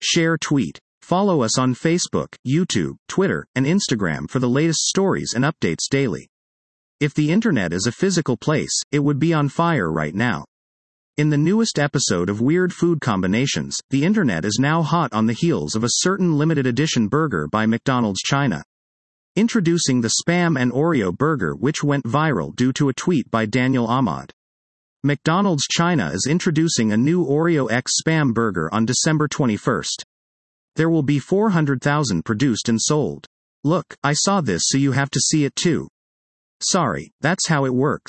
Share tweet. Follow us on Facebook, YouTube, Twitter, and Instagram for the latest stories and updates daily. If the internet is a physical place, it would be on fire right now. In the newest episode of Weird Food Combinations, the internet is now hot on the heels of a certain limited edition burger by McDonald's China. Introducing the Spam and Oreo burger, which went viral due to a tweet by Daniel Ahmad. McDonald's China is introducing a new Oreo X Spam burger on December 21st. There will be 400,000 produced and sold. Look, I saw this, so you have to see it too. Sorry, that's how it works.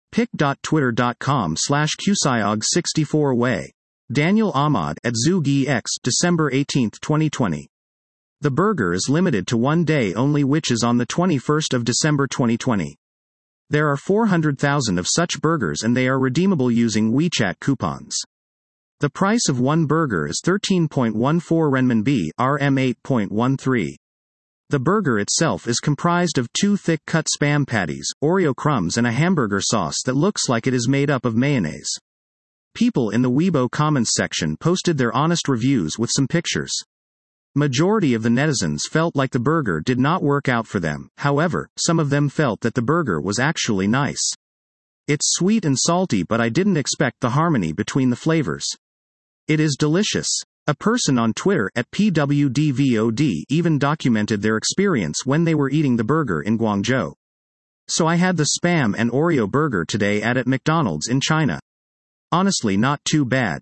pic.twitter.com/qsiog64 way. Daniel Ahmad at ZoogEX, December 18, 2020. The burger is limited to one day only, which is on the 21st of December 2020. There are 400,000 of such burgers and they are redeemable using WeChat coupons. The price of one burger is 13.14 renminbi, RM 8.13. The burger itself is comprised of 2 thick-cut Spam patties, Oreo crumbs and a hamburger sauce that looks like it is made up of mayonnaise. People in the Weibo comments section posted their honest reviews with some pictures. Majority of the netizens felt like the burger did not work out for them, however, some of them felt that the burger was actually nice. It's sweet and salty, but I didn't expect the harmony between the flavors. It is delicious. A person on Twitter at PWDVOD even documented their experience when they were eating the burger in Guangzhou. So I had the Spam and Oreo burger today at McDonald's in China. Honestly, not too bad.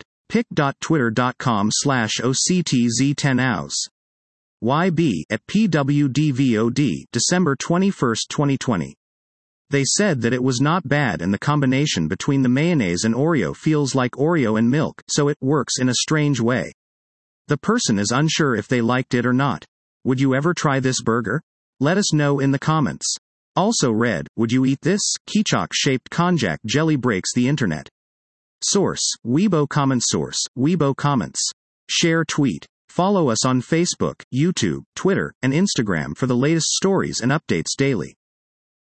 pic.twitter.com/OCTZ10hours. YB at PWDVOD, December 21, 2020. They said that it was not bad and the combination between the mayonnaise and Oreo feels like Oreo and milk, so it works in a strange way. The person is unsure if they liked it or not. Would you ever try this burger? Let us know in the comments. Also read, would you eat this? Keechok-shaped konjac jelly breaks the internet. Source, Weibo comments. Source, Weibo comments. Share tweet. Follow us on Facebook, YouTube, Twitter, and Instagram for the latest stories and updates daily.